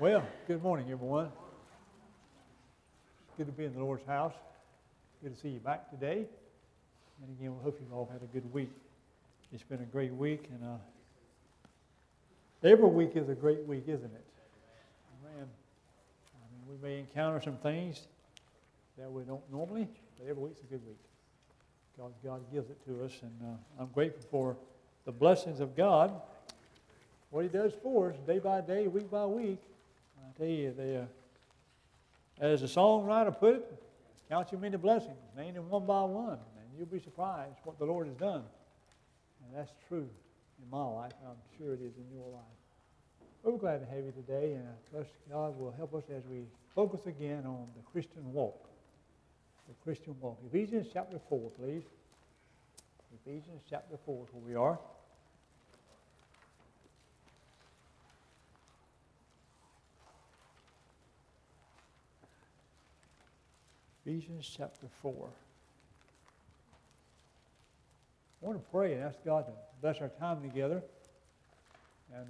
Well, good morning, everyone. It's good to be in the Lord's house. Good to see you back today. And again, we hope you've all had a good week. It's been a great week, and every week is a great week, isn't it? Man, we may encounter some things that we don't normally, but every week's a good week. God gives it to us, and I'm grateful for the blessings of God. What He does for us, day by day, week by week. I tell you, as the songwriter put it, count your many blessings, name them one by one, and you'll be surprised what the Lord has done. And that's true in my life, and I'm sure it is in your life. We're glad to have you today, and I trust God will help us as we focus again on the Christian walk. The Christian walk. Ephesians chapter 4, please. Ephesians chapter 4 is where we are. Ephesians chapter 4. I want to pray and ask God to bless our time together. And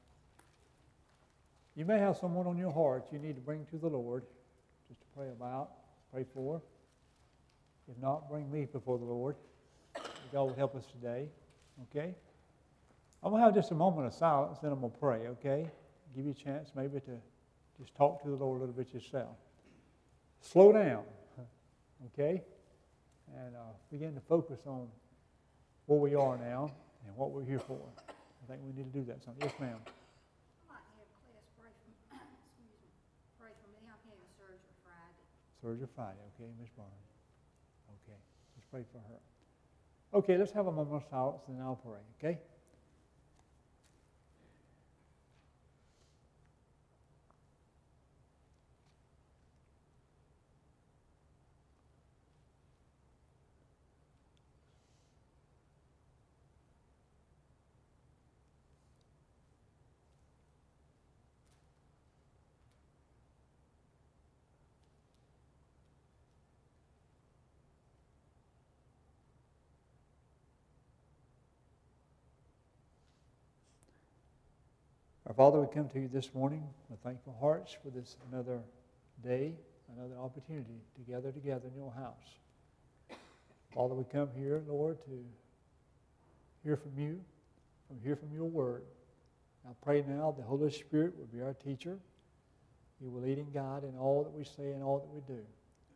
you may have someone on your heart you need to bring to the Lord just to pray about, pray for. If not, bring me before the Lord. God will help us today. Okay? I'm going to have just a moment of silence, then I'm going to pray, okay? Give you a chance maybe to just talk to the Lord a little bit yourself. Slow down. Okay? And begin to focus on where we are now and what we're here for. I think we need to do that. Yes, ma'am. I'd like to have class pray for me. I'm having surgery Friday. Surgery Friday, okay, Miss Barnes. Okay, let's pray for her. Okay, let's have a moment of silence and then I'll pray, okay? Our Father, we come to you this morning with thankful hearts for this another day, another opportunity to gather together in your house. Father, we come here, Lord, to hear from you, hear from your word. I pray now the Holy Spirit will be our teacher. He will lead and guide in all that we say and all that we do.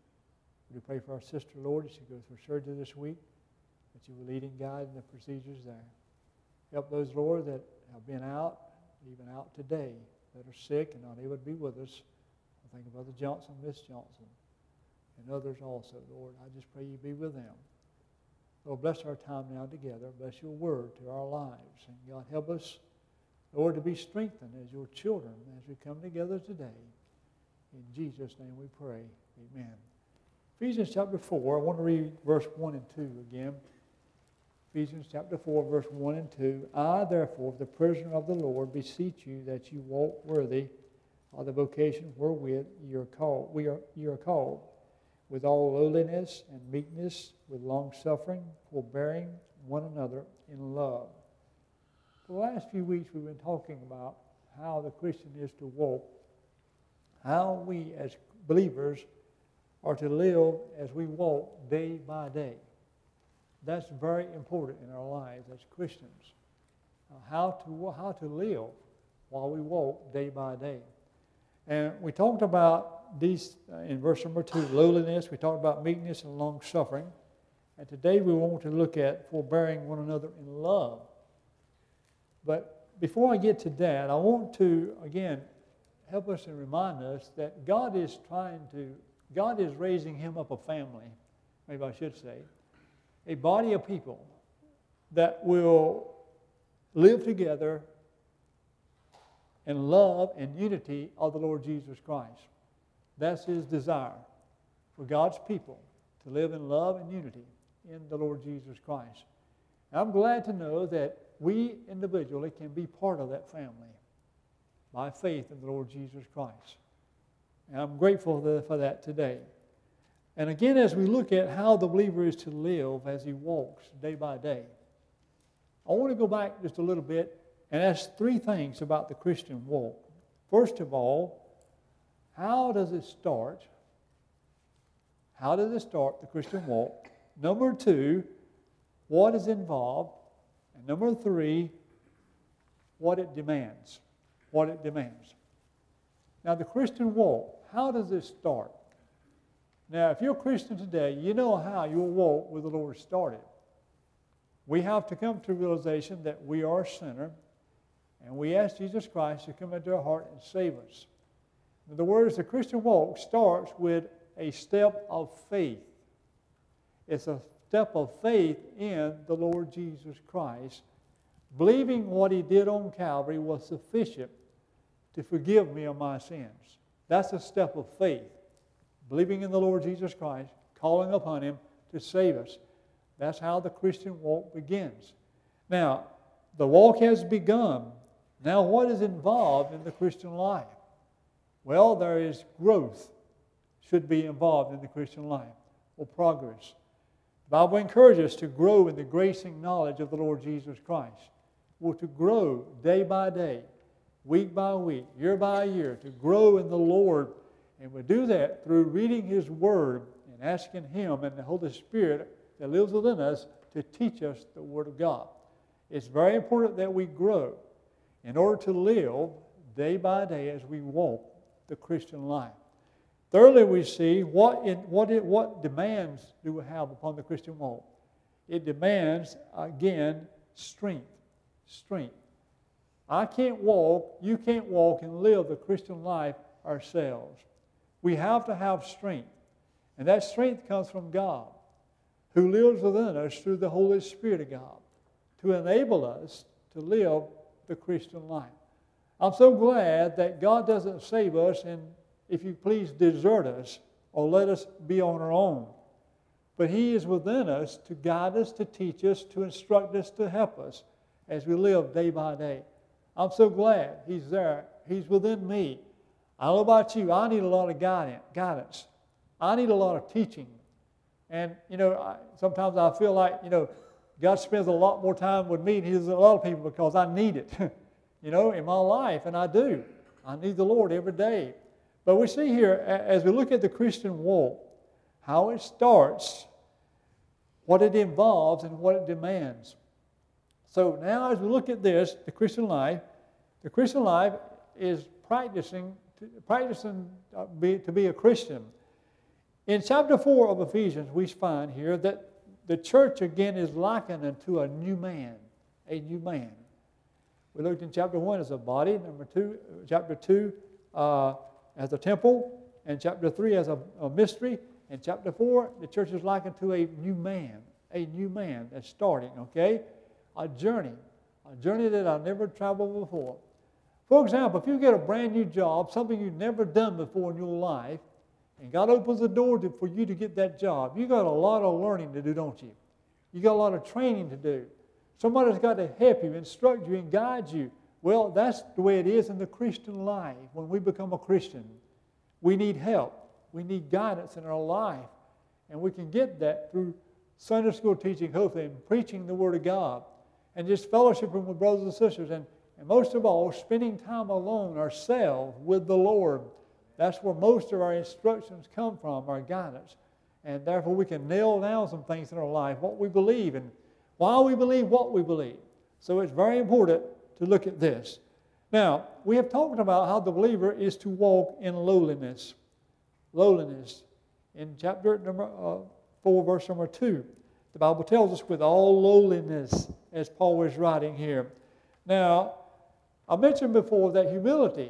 We pray for our sister, Lord, as she goes for surgery this week, that you will lead and guide in the procedures there. Help those, Lord, that have been out, even out today, that are sick and not able to be with us. I think of Brother Johnson, Miss Johnson, and others also, Lord. I just pray you be with them. Lord, bless our time now together. Bless your word to our lives. And God, help us, Lord, to be strengthened as your children as we come together today. In Jesus' name we pray. Amen. Ephesians chapter 4, I want to read verse 1 and 2 again. Ephesians chapter 4, verse 1 and 2. I, therefore, the prisoner of the Lord, beseech you that you walk worthy of the vocation wherewith you are called, with all lowliness and meekness, with long-suffering, forbearing one another in love. For the last few weeks, we've been talking about how the Christian is to walk, how we as believers are to live as we walk day by day. That's very important in our lives as Christians. How to live while we walk day by day. And we talked about these in verse number 2, lowliness. We talked about meekness and long-suffering. And today we want to look at forbearing one another in love. But before I get to that, I want to, again, help us and remind us that God is raising him up a family, maybe I should say, a body of people that will live together in love and unity of the Lord Jesus Christ. That's his desire for God's people to live in love and unity in the Lord Jesus Christ. And I'm glad to know that we individually can be part of that family by faith in the Lord Jesus Christ. And I'm grateful for that today. And again, as we look at how the believer is to live as he walks day by day, I want to go back just a little bit and ask three things about the Christian walk. First of all, how does it start? How does it start, the Christian walk? Number two, what is involved? And number three, what it demands. What it demands. Now, the Christian walk, how does it start? Now, if you're a Christian today, you know how your walk with the Lord started. We have to come to a realization that we are a sinner, and we ask Jesus Christ to come into our heart and save us. In other words, the Christian walk starts with a step of faith. It's a step of faith in the Lord Jesus Christ, believing what He did on Calvary was sufficient to forgive me of my sins. That's a step of faith. Believing in the Lord Jesus Christ, calling upon Him to save us. That's how the Christian walk begins. Now, the walk has begun. Now, what is involved in the Christian life? Well, there is growth should be involved in the Christian life, or progress. The Bible encourages us to grow in the grace and knowledge of the Lord Jesus Christ. We're to grow day by day, week by week, year by year, to grow in the Lord. And we do that through reading His Word and asking Him and the Holy Spirit that lives within us to teach us the Word of God. It's very important that we grow in order to live day by day as we walk the Christian life. Thirdly, we see what demands do we have upon the Christian walk. It demands, again, strength. Strength. I can't walk, you can't walk and live the Christian life ourselves. We have to have strength. And that strength comes from God, who lives within us through the Holy Spirit of God, to enable us to live the Christian life. I'm so glad that God doesn't save us and, if you please, desert us or let us be on our own. But He is within us to guide us, to teach us, to instruct us, to help us as we live day by day. I'm so glad He's there. He's within me. I don't know about you, I need a lot of guidance. I need a lot of teaching. And, sometimes I feel like, God spends a lot more time with me than He does a lot of people because I need it, in my life, and I do. I need the Lord every day. But we see here, as we look at the Christian walk, how it starts, what it involves, and what it demands. So now as we look at this, the Christian life is practicing to be a Christian. In chapter 4 of Ephesians, we find here that the church again is likened unto a new man. A new man. We looked in chapter 1 as a body, chapter 2 as a temple, and chapter 3 as a mystery, and chapter 4, the church is likened to a new man that's starting, okay? A journey that I've never traveled before. For example, if you get a brand new job, something you've never done before in your life, and God opens the door for you to get that job, you got a lot of learning to do, don't you? You got a lot of training to do. Somebody's got to help you, instruct you, and guide you. Well, that's the way it is in the Christian life. When we become a Christian, we need help. We need guidance in our life. And we can get that through Sunday school teaching, hopefully, and preaching the Word of God, and just fellowshipping with brothers and sisters, and most of all, spending time alone ourselves with the Lord. That's where most of our instructions come from, our guidance. And therefore, we can nail down some things in our life, what we believe, and why we believe what we believe. So it's very important to look at this. Now, we have talked about how the believer is to walk in lowliness. Lowliness. In chapter number 4, verse number 2, the Bible tells us with all lowliness, as Paul was writing here. Now, I mentioned before that humility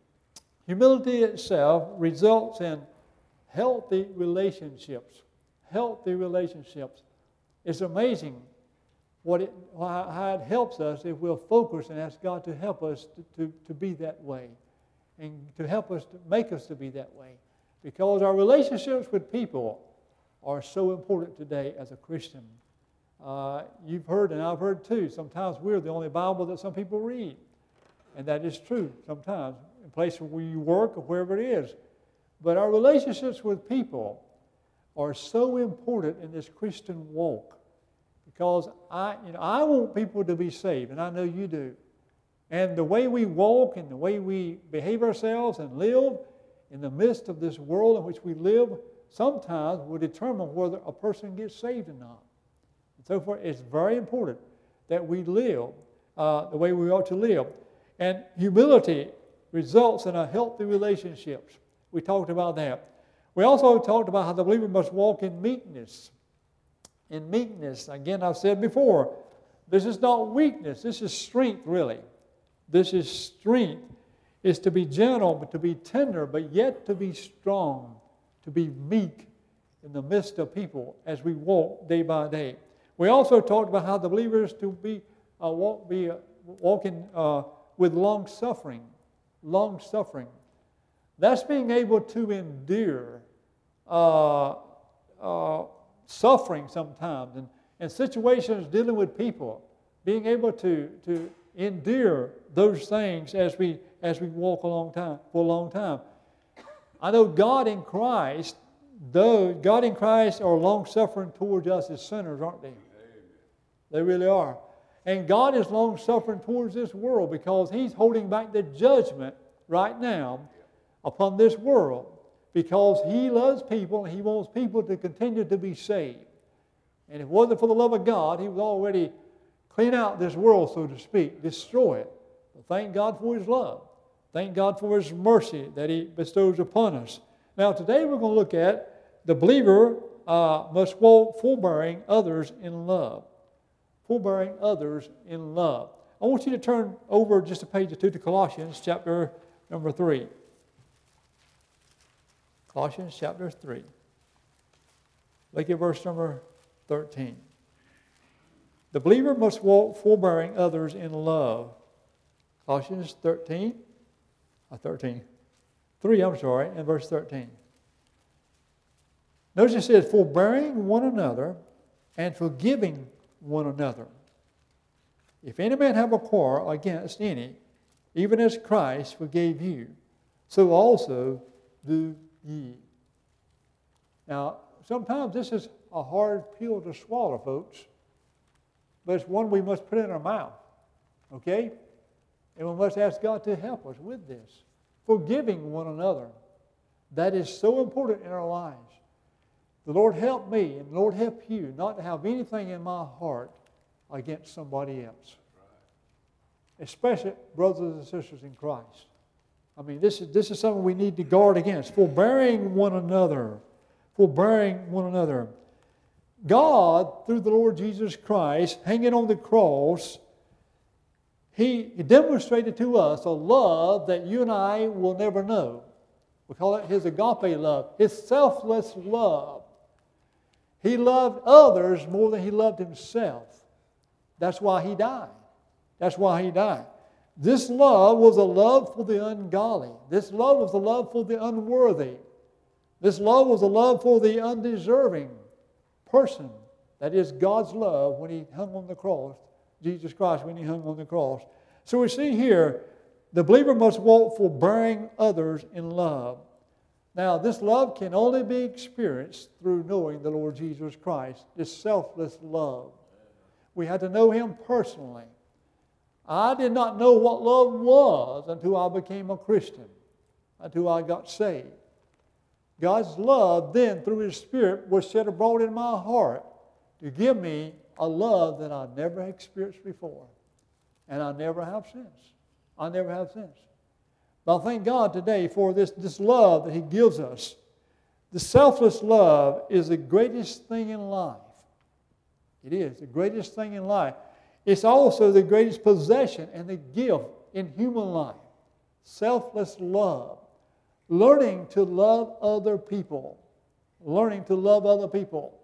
itself results in healthy relationships. Healthy relationships. It's amazing how it helps us if we'll focus and ask God to help us to be that way, and to help us to make us to be that way. Because our relationships with people are so important today as a Christian. You've heard, and I've heard too, sometimes we're the only Bible that some people read. And that is true sometimes, in places where you work or wherever it is. But our relationships with people are so important in this Christian walk. Because I want people to be saved, and I know you do. And the way we walk and the way we behave ourselves and live in the midst of this world in which we live sometimes will determine whether a person gets saved or not. And so forth. It's very important that we live the way we ought to live. And humility results in a healthy relationships. We talked about that. We also talked about how the believer must walk in meekness. In meekness, again, I've said before, this is not weakness. This is strength, really. This is strength. It's to be gentle, but to be tender, but yet to be strong, to be meek in the midst of people as we walk day by day. We also talked about how the believer is to be walking with long suffering. Long suffering. That's being able to endure suffering sometimes and situations dealing with people. Being able to endure those things as we walk for a long time. I know God in Christ are long-suffering towards us as sinners, aren't they? Amen. They really are. And God is long-suffering towards this world because He's holding back the judgment right now upon this world because He loves people and He wants people to continue to be saved. And if it wasn't for the love of God, He would already clean out this world, so to speak, destroy it. But thank God for His love. Thank God for His mercy that He bestows upon us. Now today we're going to look at the believer must walk forbearing others in love. Forbearing others in love. I want you to turn over just a page or two to Colossians chapter number 3. Colossians chapter 3. Look at verse number 13. The believer must walk forbearing others in love. Colossians 3, and verse 13. Notice it says, forbearing one another and forgiving one another. If any man have a quarrel against any, even as Christ forgave you, so also do ye. Now, sometimes this is a hard pill to swallow, folks, but it's one we must put in our mouth, okay? And we must ask God to help us with this. Forgiving one another. That is so important in our lives. The Lord help me and the Lord help you not to have anything in my heart against somebody else. Especially brothers and sisters in Christ. I mean, this is something we need to guard against. Forbearing one another. Forbearing one another. God, through the Lord Jesus Christ, hanging on the cross, He demonstrated to us a love that you and I will never know. We call it His agape love, His selfless love. He loved others more than He loved Himself. That's why He died. That's why He died. This love was a love for the ungodly. This love was a love for the unworthy. This love was a love for the undeserving person. That is God's love when He hung on the cross. Jesus Christ when He hung on the cross. So we see here, the believer must walk forbearing others in love. Now, this love can only be experienced through knowing the Lord Jesus Christ, this selfless love. We had to know Him personally. I did not know what love was until I became a Christian, until I got saved. God's love then, through His Spirit, was shed abroad in my heart to give me a love that I never experienced before. And I never have since. I never have since. But I thank God today for this love that He gives us. The selfless love is the greatest thing in life. It is the greatest thing in life. It's also the greatest possession and the gift in human life. Selfless love. Learning to love other people. Learning to love other people.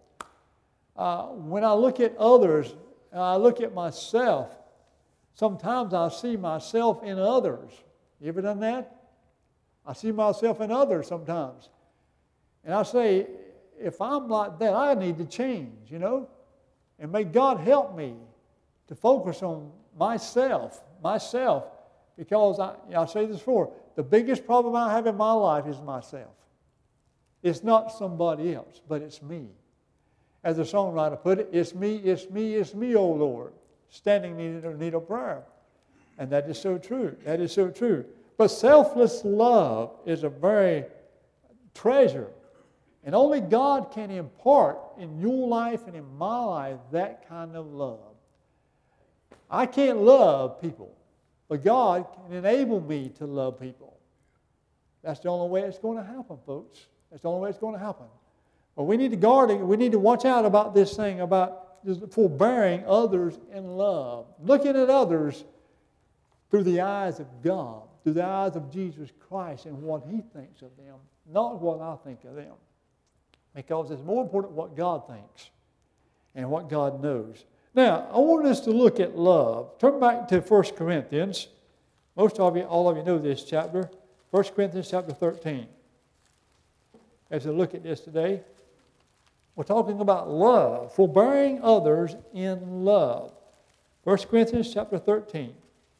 When I look at others, and I look at myself, sometimes I see myself in others. You ever done that? I see myself in others sometimes. And I say, if I'm like that, I need to change, And may God help me to focus on myself. Because I say this before, the biggest problem I have in my life is myself. It's not somebody else, but it's me. As the songwriter put it, it's me, oh Lord, standing in need of prayer. And that is so true. That is so true. But selfless love is a very treasure. And only God can impart in your life and in my life that kind of love. I can't love people, but God can enable me to love people. That's the only way it's going to happen, folks. That's the only way it's going to happen. But we need to guard it. We need to watch out about this thing about forbearing others in love. Looking at others through the eyes of God, through the eyes of Jesus Christ and what He thinks of them, not what I think of them. Because it's more important what God thinks and what God knows. Now, I want us to look at love. Turn back to 1 Corinthians. Most of you, all of you know this chapter. 1 Corinthians chapter 13. As we look at this today, we're talking about love, forbearing others in love. 1 Corinthians chapter 13.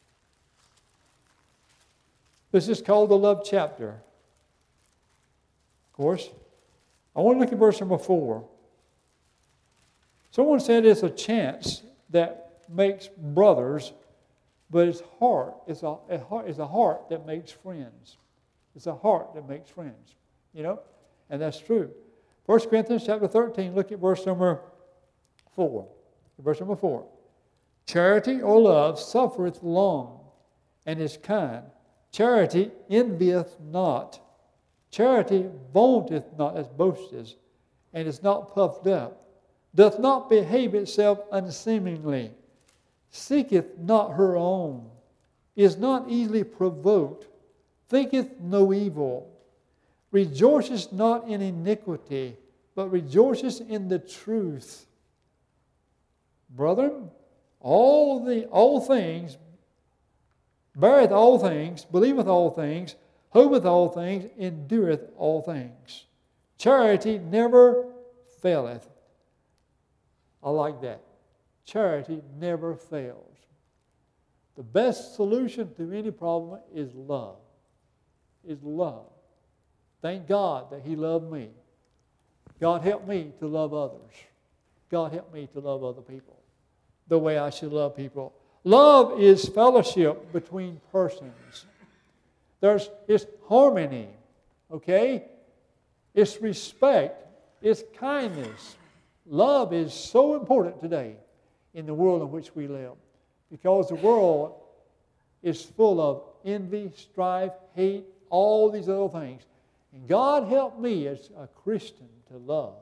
This is called the love chapter. Of course, I want to look at verse number 4. Someone said it's a chance that makes brothers, but it's heart. It's a heart that makes friends. It's a heart that makes friends. You know? And that's true. 1 Corinthians chapter 13, look at verse number 4. Verse number 4. Charity or love suffereth long and is kind. Charity envieth not. Charity vaunteth not, as boasteth, and is not puffed up, doth not behave itself unseemingly, seeketh not her own, is not easily provoked, thinketh no evil, rejoiceth not in iniquity, but rejoiceth in the truth. Brethren, all things, beareth all things, believeth all things, hopeth all things, endureth all things. Charity never faileth. I like that. Charity never fails. The best solution to any problem is love. Is love. Thank God that He loved me. God help me to love others. God help me to love other people the way I should love people. Love is fellowship between persons. It's harmony, okay? It's respect. It's kindness. Love is so important today in the world in which we live because the world is full of envy, strife, hate, all these other things. And God help me as a Christian to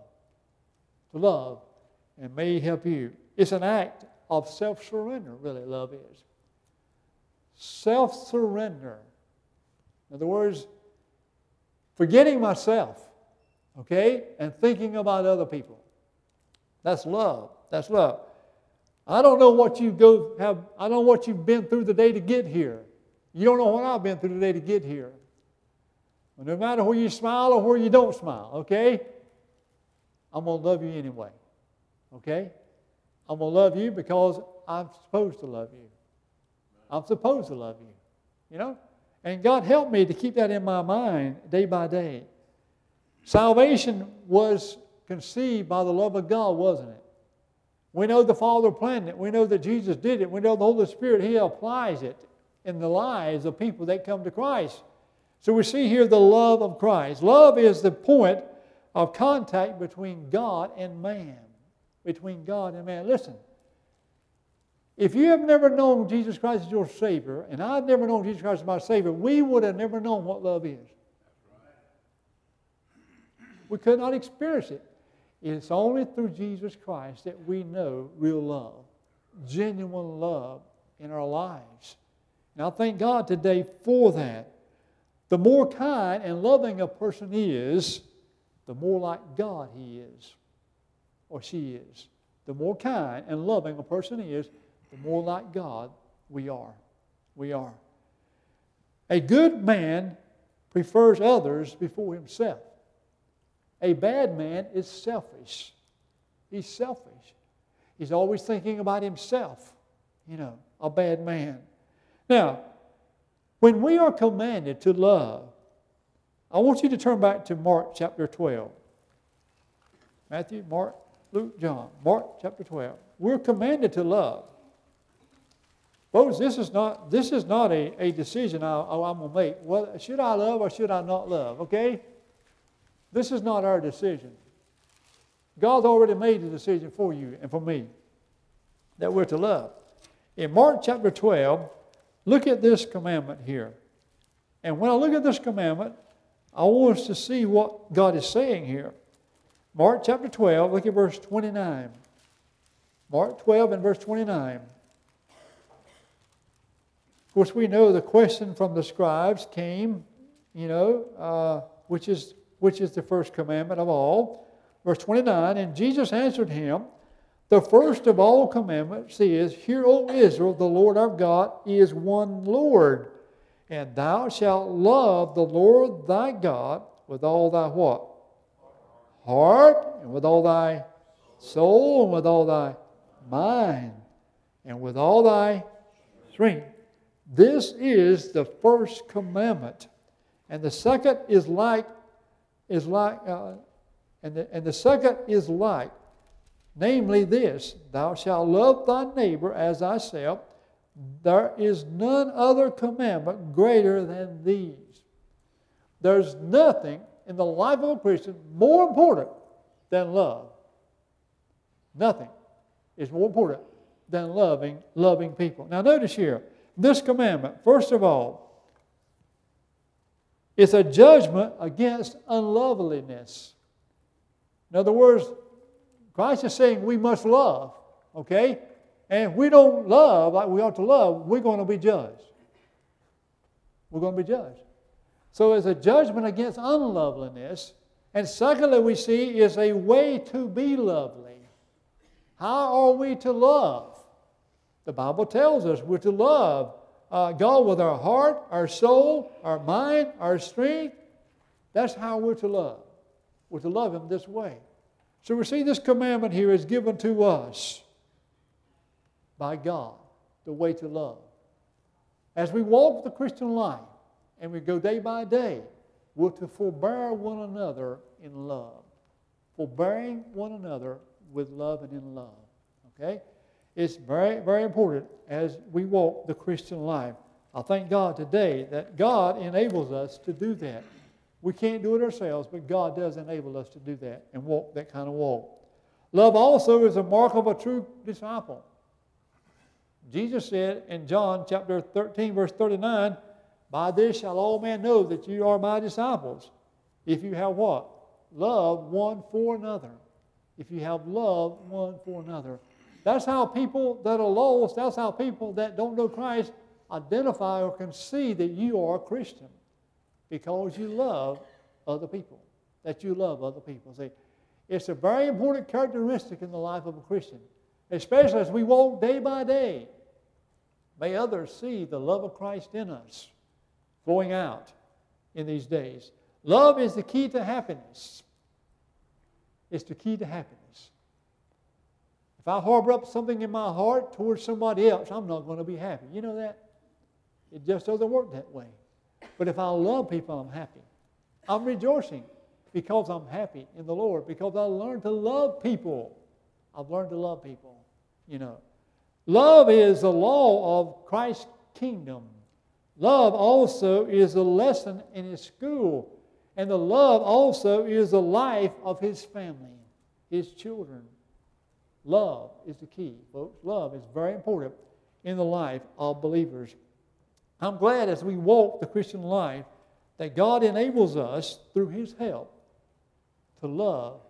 love, and may He help you. It's an act of self-surrender, really, love is. Self-surrender. In other words, forgetting myself, okay, and thinking about other people. That's love. That's love. I don't know what I don't know what you've been through today to get here. You don't know what I've been through today to get here. No matter where you smile or where you don't smile, okay? I'm going to love you anyway, okay? I'm going to love you because I'm supposed to love you. I'm supposed to love you, you know? And God helped me to keep that in my mind day by day. Salvation was conceived by the love of God, wasn't it? We know the Father planned it. We know that Jesus did it. We know the Holy Spirit, He applies it in the lives of people that come to Christ. So we see here the love of Christ. Love is the point of contact between God and man. Between God and man. Listen, if you have never known Jesus Christ as your Savior, and I've never known Jesus Christ as my Savior, we would have never known what love is. We could not experience it. It's only through Jesus Christ that we know real love, genuine love in our lives. And I thank God today for that. The more kind and loving a person is, the more like God he is or she is. The more kind and loving a person is, the more like God we are. We are. A good man prefers others before himself. A bad man is selfish. He's selfish. He's always thinking about himself. You know, a bad man. Now, when we are commanded to love, I want you to turn back to Mark chapter 12. Matthew, Mark, Luke, John. Mark chapter 12. We're commanded to love. Folks, this is not a decision I'm going to make. Well, should I love or should I not love? Okay? This is not our decision. God's already made the decision for you and for me that we're to love. In Mark chapter 12, look at this commandment here. And when I look at this commandment, I want us to see what God is saying here. Mark chapter 12, look at verse 29. Mark 12 and verse 29. Of course, we know the question from the scribes came, which is the first commandment of all. Verse 29, and Jesus answered him, the first of all commandments is, Hear, O Israel, the Lord our God is one Lord, and thou shalt love the Lord thy God with all thy what? Heart, and with all thy soul, and with all thy mind, and with all thy strength. This is the first commandment. And the second is like, namely this, thou shalt love thy neighbor as thyself. There is none other commandment greater than these. There's nothing in the life of a Christian more important than love. Nothing is more important than loving people. Now notice here, this commandment, first of all, is a judgment against unloveliness. In other words, Christ is saying we must love, okay? And if we don't love like we ought to love, we're going to be judged. We're going to be judged. So it's a judgment against unloveliness. And secondly, we see is a way to be lovely. How are we to love? The Bible tells us we're to love God with our heart, our soul, our mind, our strength. That's how we're to love. We're to love Him this way. So we see this commandment here is given to us by God, the way to love. As we walk the Christian life and we go day by day, we're to forbear one another in love. Forbearing one another with love and in love. Okay? It's very, very important as we walk the Christian life. I thank God today that God enables us to do that. We can't do it ourselves, but God does enable us to do that and walk that kind of walk. Love also is a mark of a true disciple. Jesus said in John chapter 13, verse 39, by this shall all men know that you are my disciples, if you have what? Love one for another. If you have love one for another. That's how people that are lost, that's how people that don't know Christ identify or can see that you are a Christian. Because you love other people. That you love other people. See, it's a very important characteristic in the life of a Christian. Especially as we walk day by day. May others see the love of Christ in us flowing out in these days. Love is the key to happiness. It's the key to happiness. If I harbor up something in my heart towards somebody else, I'm not going to be happy. You know that? It just doesn't work that way. But if I love people, I'm happy. I'm rejoicing because I'm happy in the Lord, because I learned to love people. I've learned to love people, Love is the law of Christ's kingdom. Love also is a lesson in His school. And the love also is the life of His family, His children. Love is the key, folks. Love is very important in the life of believers. I'm glad as we walk the Christian life that God enables us, through His help, to love,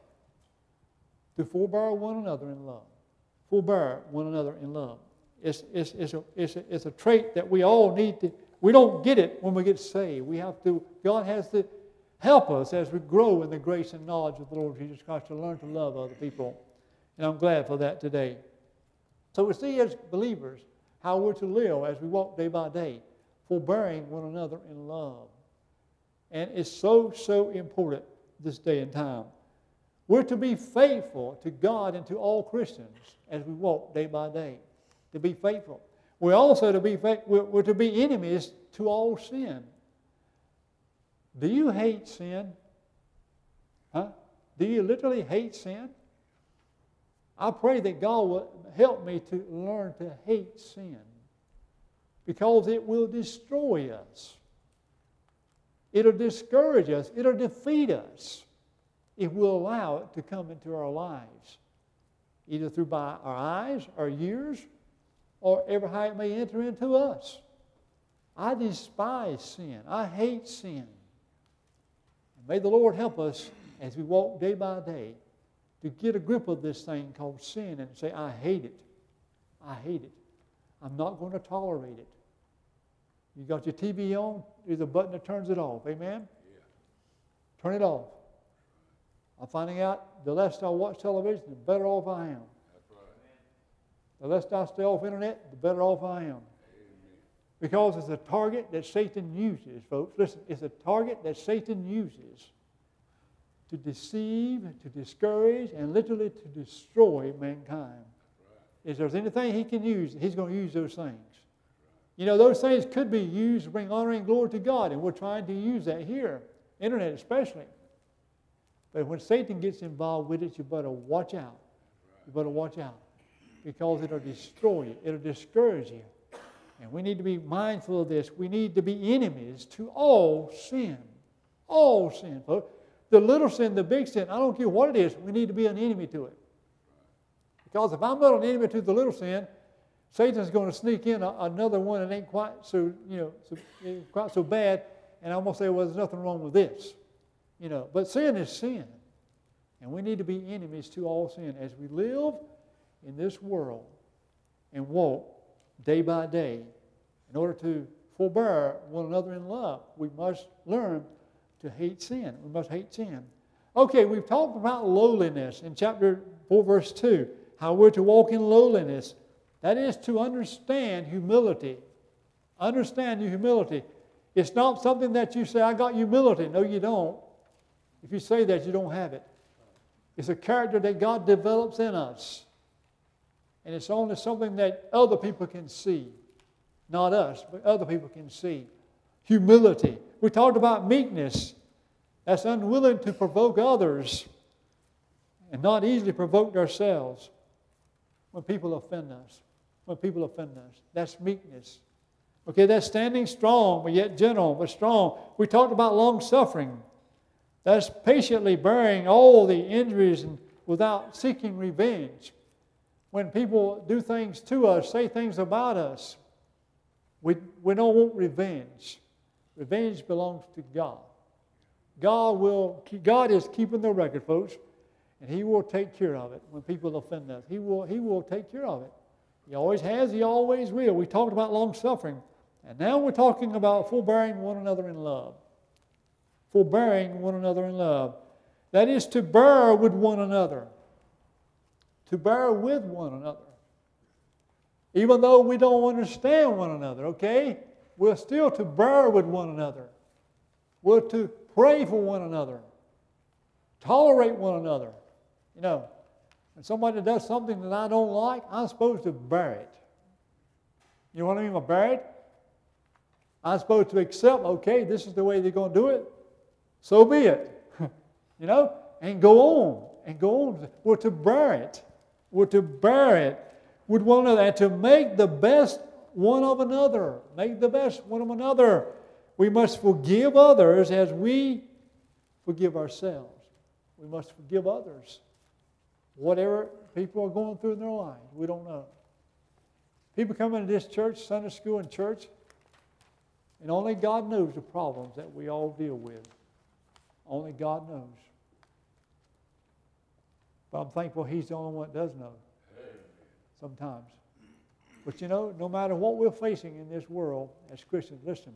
to forbear one another in love. Forbear one another in love. It's a trait that we all need to. We don't get it when we get saved. God has to help us as we grow in the grace and knowledge of the Lord Jesus Christ to learn to love other people. And I'm glad for that today. So we see as believers how we're to live as we walk day by day, forbearing one another in love. And it's so, so important this day and time. We're to be faithful to God and to all Christians as we walk day by day. To be faithful. We're also we're to be enemies to all sin. Do you hate sin? Huh? Do you literally hate sin? I pray that God will help me to learn to hate sin. because it will destroy us. It'll discourage us. It'll defeat us if we'll allow it to come into our lives, either through by our eyes, our ears, or ever how it may enter into us. I despise sin. I hate sin. And may the Lord help us as we walk day by day to get a grip of this thing called sin and say, I hate it. I hate it. I'm not going to tolerate it. You got your TV on, there's a button that turns it off. Amen? Yeah. Turn it off. I'm finding out the less I watch television, the better off I am. That's right. The less I stay off internet, the better off I am. Amen. Because it's a target that Satan uses, folks. Listen, it's a target that Satan uses to deceive, to discourage, and literally to destroy mankind. Right. If there's anything he can use, he's going to use those things. You know, those things could be used to bring honor and glory to God, and we're trying to use that here, internet especially. But when Satan gets involved with it, you better watch out. You better watch out, because it'll destroy you. It'll discourage you. And we need to be mindful of this. We need to be enemies to all sin. All sin, folks. The little sin, the big sin, I don't care what it is, we need to be an enemy to it. Because if I'm not an enemy to the little sin, Satan's going to sneak in another one that ain't quite so, quite so bad, and I'm going to say, well, there's nothing wrong with this. But sin is sin. And we need to be enemies to all sin as we live in this world and walk day by day. In order to forbear one another in love, we must learn to hate sin. We must hate sin. Okay, we've talked about lowliness in chapter 4, verse 2, how we're to walk in lowliness. That is to understand humility. Understand your humility. It's not something that you say, I got humility. No, you don't. If you say that, you don't have it. It's a character that God develops in us. And it's only something that other people can see. Not us, but other people can see. Humility. We talked about meekness. That's unwilling to provoke others and not easily provoked ourselves when people offend us. When people offend us. That's meekness. Okay, that's standing strong, but yet gentle, but strong. We talked about long-suffering. That's patiently bearing all the injuries and without seeking revenge. When people do things to us, say things about us, we don't want revenge. Revenge belongs to God. God is keeping the record, folks, and He will take care of it when people offend us. He will take care of it. He always has, He always will. We talked about long-suffering, and now we're talking about forbearing one another in love. Forbearing one another in love. That is to bear with one another. To bear with one another. Even though we don't understand one another, okay? We're still to bear with one another. We're to pray for one another. Tolerate one another. When somebody does something that I don't like, I'm supposed to bear it. You know what I mean by bear it? I'm supposed to accept, okay, this is the way they're going to do it. So be it. And go on. And go on. We're to bear it. We're to bear it with one another and to make the best one of another. Make the best one of another. We must forgive others as we forgive ourselves. We must forgive others. Whatever people are going through in their lives, we don't know. People come into this church, Sunday school and church, and only God knows the problems that we all deal with. Only God knows. But I'm thankful He's the only one that does know. Sometimes. But no matter what we're facing in this world as Christians, listen,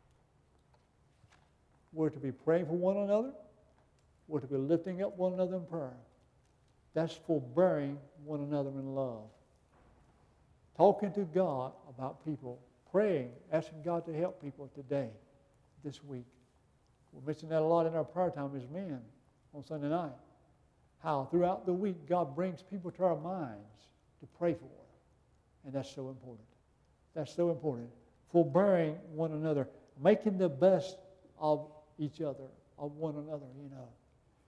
we're to be praying for one another. We're to be lifting up one another in prayer. That's forbearing one another in love. Talking to God about people. Praying, asking God to help people today, this week. We mention that a lot in our prayer time as men on Sunday night. How throughout the week God brings people to our minds to pray for. And that's so important. That's so important. Forbearing one another. Making the best of each other, of one another,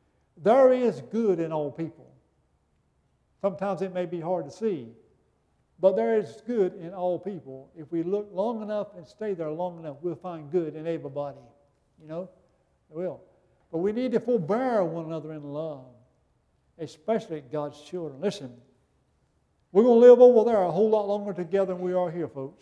There is good in all people. Sometimes it may be hard to see. But there is good in all people. If we look long enough and stay there long enough, we'll find good in everybody. You know? We will. But we need to forbear one another in love, especially God's children. Listen, we're going to live over there a whole lot longer together than we are here, folks.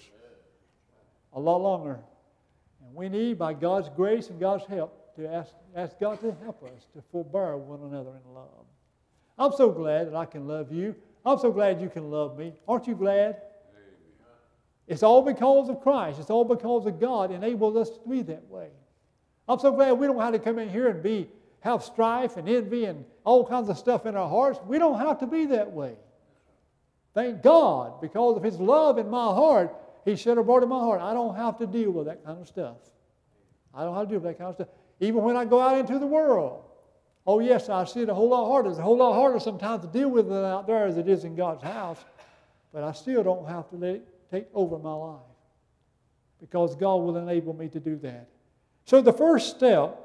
A lot longer. And we need, by God's grace and God's help, to ask God to help us to forbear one another in love. I'm so glad that I can love you. I'm so glad you can love me. Aren't you glad? It's all because of Christ. It's all because of God enabled us to be that way. I'm so glad we don't have to come in here and have strife and envy and all kinds of stuff in our hearts. We don't have to be that way. Thank God, because of His love in my heart, He should have brought it in my heart. I don't have to deal with that kind of stuff. I don't have to deal with that kind of stuff. Even when I go out into the world. Oh yes, I see it a whole lot harder. It's a whole lot harder sometimes to deal with it out there as it is in God's house. But I still don't have to let it take over my life. Because God will enable me to do that. So the first step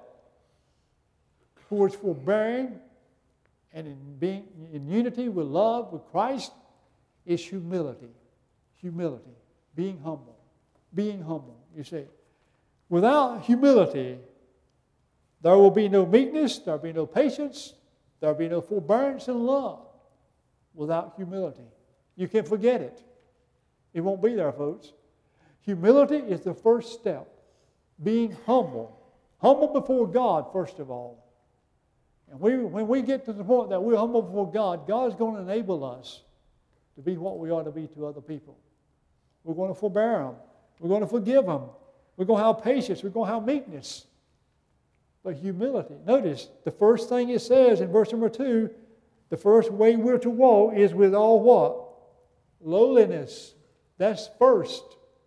towards forbearing and in being in unity with love, with Christ, is humility. Humility. Being humble. Being humble, you see. Without humility, there will be no meekness, there will be no patience, there will be no forbearance and love without humility. You can forget it. It won't be there, folks. Humility is the first step. Being humble. Humble before God, first of all. And when we get to the point that we're humble before God, God's going to enable us to be what we ought to be to other people. We're going to forbear them. We're going to forgive them. We're going to have patience. We're going to have meekness. But humility. Notice, the first thing it says in verse number 2, the first way we're to walk is with all what? Lowliness. That's first.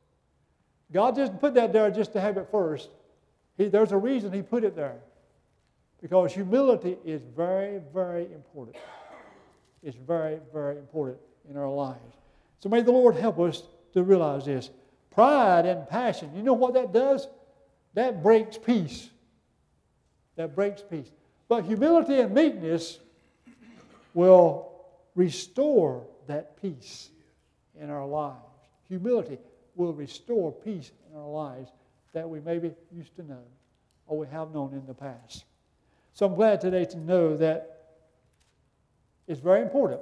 God didn't put that there just to have it first. There's a reason He put it there. Because humility is very, very important. It's very, very important in our lives. So may the Lord help us to realize this. Pride and passion, you know what that does? That breaks peace. That breaks peace. But humility and meekness will restore that peace in our lives. Humility will restore peace in our lives that we maybe used to know or we have known in the past. So I'm glad today to know that it's very important.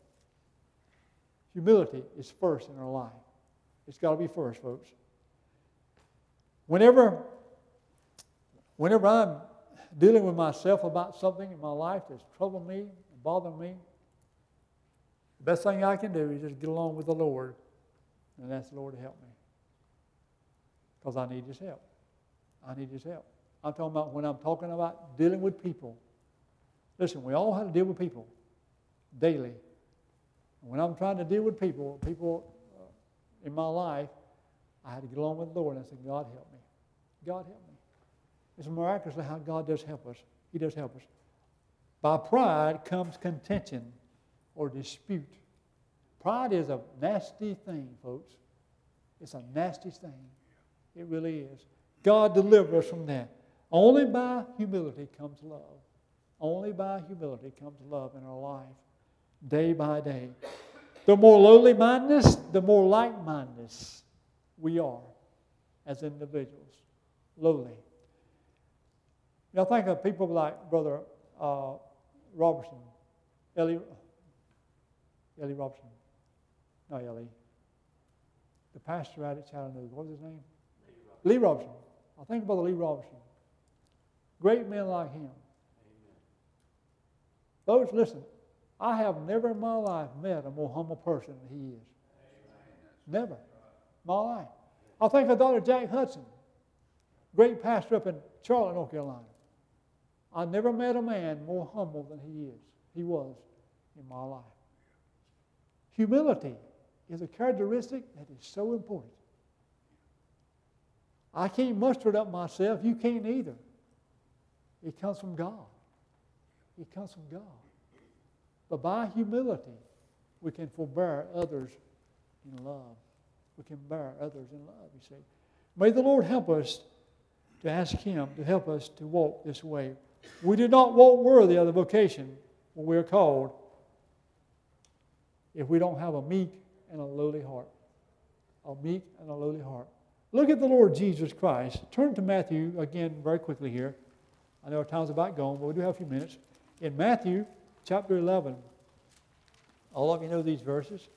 Humility is first in our life. It's got to be first, folks. Whenever I'm dealing with myself about something in my life that's troubling me, bothering me, the best thing I can do is just get along with the Lord and ask the Lord to help me. Because I need His help. I need His help. I'm talking about when I'm talking about dealing with people. Listen, we all have to deal with people daily. And when I'm trying to deal with people in my life, I had to get along with the Lord and I said, God help me. God help me. It's miraculously how God does help us. He does help us. By pride comes contention or dispute. Pride is a nasty thing, folks. It's a nasty thing. It really is. God delivers us from that. Only by humility comes love. Only by humility comes love in our life, day by day. The more lowly-mindedness, the more like-mindedness we are as individuals. Lowly. You know, think of people like Brother Robertson, Ellie Robertson. No, Ellie. The pastor out at Chattanooga. What was his name? Lee Robertson. I think about Lee Robertson. Great men like him. Folks, listen. I have never in my life met a more humble person than he is. Never. My life. I think of Dr. Jack Hudson. Great pastor up in Charlotte, North Carolina. I never met a man more humble than he was in my life. Humility is a characteristic that is so important. I can't muster it up myself. You can't either. It comes from God. It comes from God. But by humility, we can forbear others in love. We can bear others in love, you see. May the Lord help us to ask Him to help us to walk this way. We do not walk worthy of the vocation when we are called if we don't have a meek and a lowly heart. A meek and a lowly heart. Look at the Lord Jesus Christ. Turn to Matthew again very quickly here. I know our time's about gone, but we do have a few minutes. In Matthew chapter 11, all of you know these verses.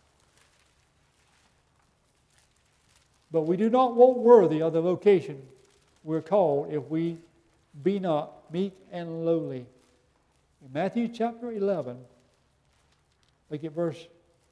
But we do not walk worthy of the vocation we're called if we be not meek and lowly. In Matthew chapter 11, look at verse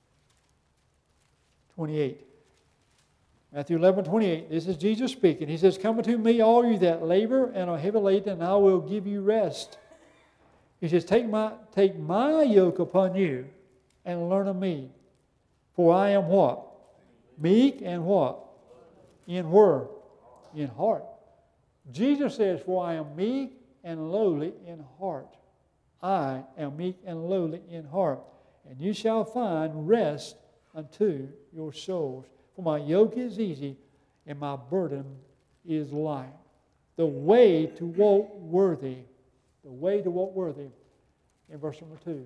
28. Matthew 11:28. This is Jesus speaking. He says, "Come unto me, all you that labor and are heavy laden, and I will give you rest." He says, take my yoke upon you and learn of me. For I am what? Meek and what? In where? In heart. Jesus says, for I am meek and lowly in heart. I am meek and lowly in heart. And you shall find rest unto your souls. For my yoke is easy and my burden is light. The way to walk worthy. The way to walk worthy. In verse number 2.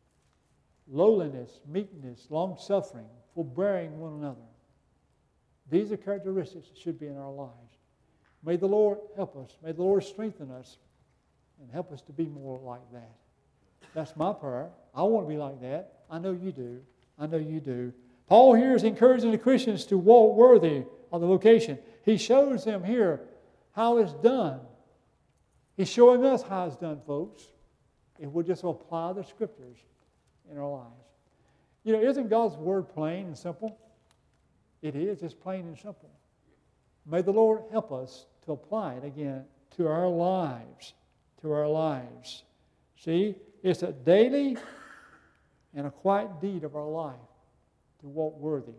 Lowliness, meekness, long-suffering, forbearing one another. These are characteristics that should be in our lives. May the Lord help us. May the Lord strengthen us and help us to be more like that. That's my prayer. I want to be like that. I know you do. I know you do. Paul here is encouraging the Christians to walk worthy of the vocation. He shows them here how it's done. He's showing us how it's done, folks, if we'll just apply the Scriptures in our lives. You know, isn't God's Word plain and simple? It is. It's plain and simple. May the Lord help us to apply it again to our lives. To our lives. See, it's a daily and a quiet deed of our life to walk worthy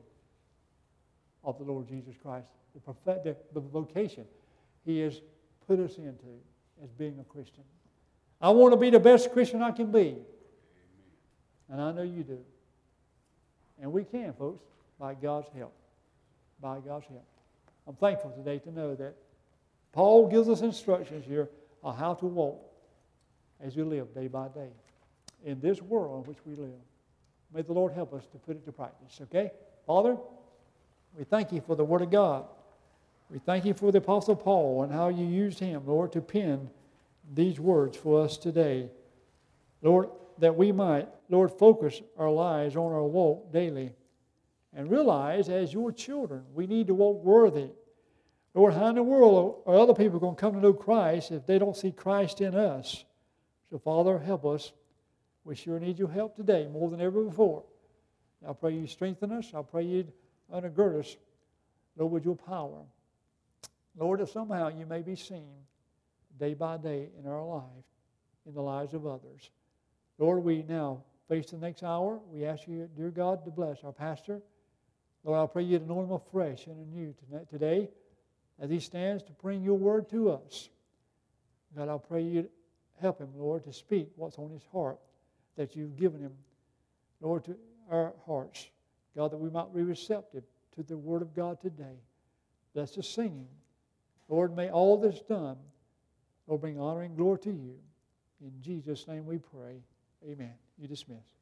of the Lord Jesus Christ, the vocation He has put us into as being a Christian. I want to be the best Christian I can be. And I know you do. And we can, folks, by God's help. By God's help. I'm thankful today to know that Paul gives us instructions here on how to walk as we live day by day in this world in which we live. May the Lord help us to put it to practice, okay? Father, we thank you for the Word of God. We thank you for the Apostle Paul and how you used him, Lord, to pen these words for us today. Lord, that we might, Lord, focus our lives on our walk daily and realize as your children, we need to walk worthy. Lord, how in the world are other people going to come to know Christ if they don't see Christ in us? So, Father, help us. We sure need your help today more than ever before. I pray you strengthen us. I pray you undergird us, Lord, with your power. Lord, if somehow you may be seen day by day in our life, in the lives of others. Lord, we now face the next hour. We ask you, dear God, to bless our pastor. Lord, I pray you to anoint him afresh and anew today as he stands to bring your word to us. God, I pray you help him, Lord, to speak what's on his heart that you've given him, Lord, to our hearts. God, that we might be receptive to the word of God today. Bless the singing. Lord, may all this done, Lord, bring honor and glory to you. In Jesus' name we pray. Amen. You dismiss.